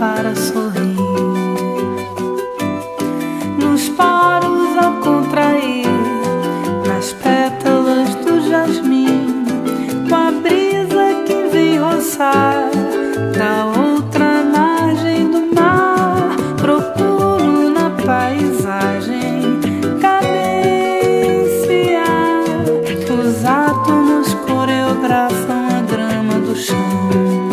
para sorrir. Nos poros ao contrair, nas pétalas do jasmim, com a brisa que vem roçar da outra margem do mar, procuro na paisagem cadenciar. Os átomos coreografam a drama do chão.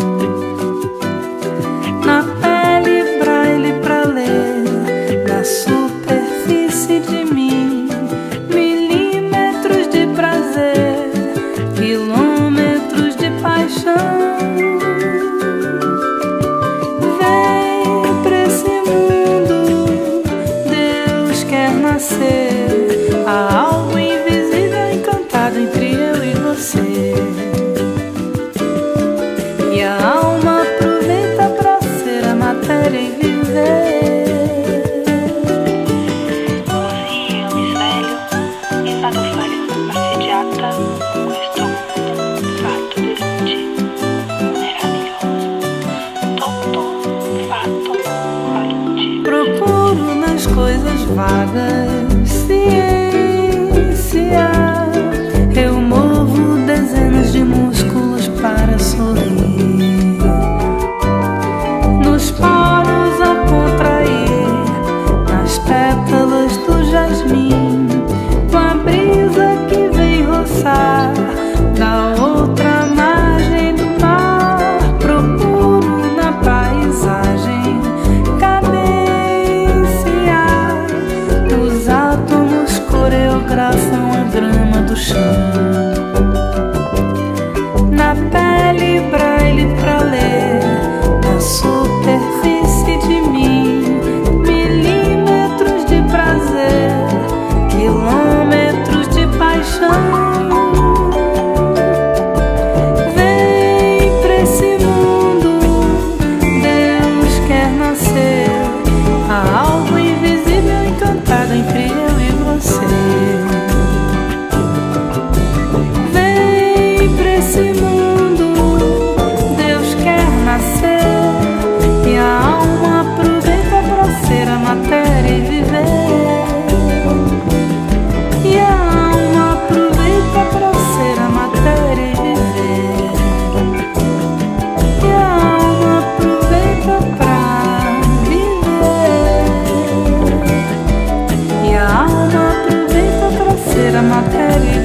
Na pele, braille pra ler, na superfície de mim, milímetros de prazer, quilômetros de paixão. Vem pra esse mundo, Deus quer nascer. Há algo invisível encantado entre eu e você. E a alma aproveita pra ser a matéria e viver. Procuro nas coisas vagas ciência. Eu movo dezenas de músculos para sorrir. Nos poros a contrair, nas pétalas do jasmim, com a brisa que vem roçar da outra margem do mar, procuro na paisagem cadenciar. Os átomos coreografam a drama do chão. Na pele, braille pra ler, na superfície de mim, milímetros de prazer, quilômetros de paixão. Vem pra esse mundo, Deus quer nascer. Há algo invisível encantado entre eu e você. Vem pra esse mundo, Deus quer nascer. E a alma aproveita pra ser a matéria e viver. E a alma aproveita pra ser a matéria e viver. E a alma aproveita pra viver. E a alma aproveita pra ser a matéria e viver.